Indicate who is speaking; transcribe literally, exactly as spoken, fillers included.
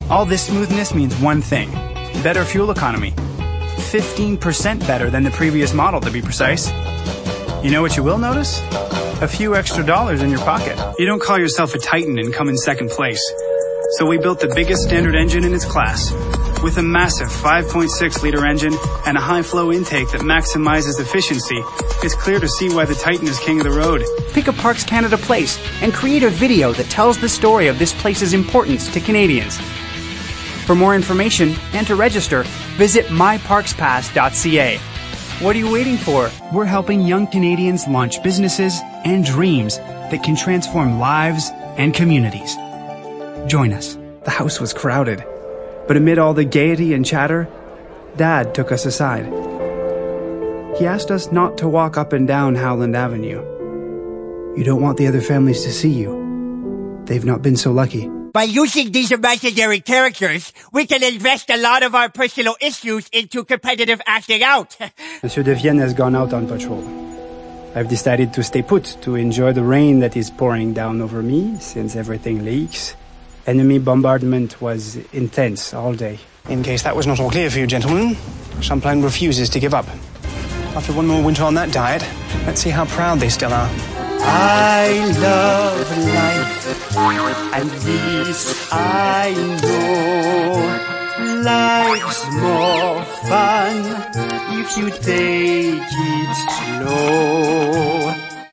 Speaker 1: All this smoothness means one thing: better fuel economy. fifteen percent better than the previous model, to be precise. You know what you will notice? A few extra dollars in your pocket. You don't call yourself a Titan and come in second place. So we built the biggest standard engine in its class, with a massive five point six liter engine and a high-flow intake that maximizes efficiency. It's clear to see why the Titan is king of the road.
Speaker 2: Pick a Parks Canada place and create a video that tells the story of this place's importance to Canadians. For more information and to register, visit my parks pass dot c a. What are you waiting for? We're helping young Canadians launch businesses and dreams that can transform lives and communities. Join us. The house was crowded, but amid all the gaiety and chatter, Dad took us aside. He asked us not to walk up and down Howland Avenue. You don't want the other families to see you. They've not been so lucky.
Speaker 3: By using these imaginary characters, we can invest a lot of our personal issues into competitive acting out.
Speaker 2: Monsieur de Vienne has gone out on patrol. I've decided to stay put to enjoy the rain that is pouring down over me since everything leaks. Enemy bombardment was intense all day.
Speaker 4: In case that was not all clear for you, gentlemen, Champlain refuses to give up. After one more winter on that diet, let's see how proud they still are.
Speaker 5: I love life, and this I know. Life's more fun if you take it slow.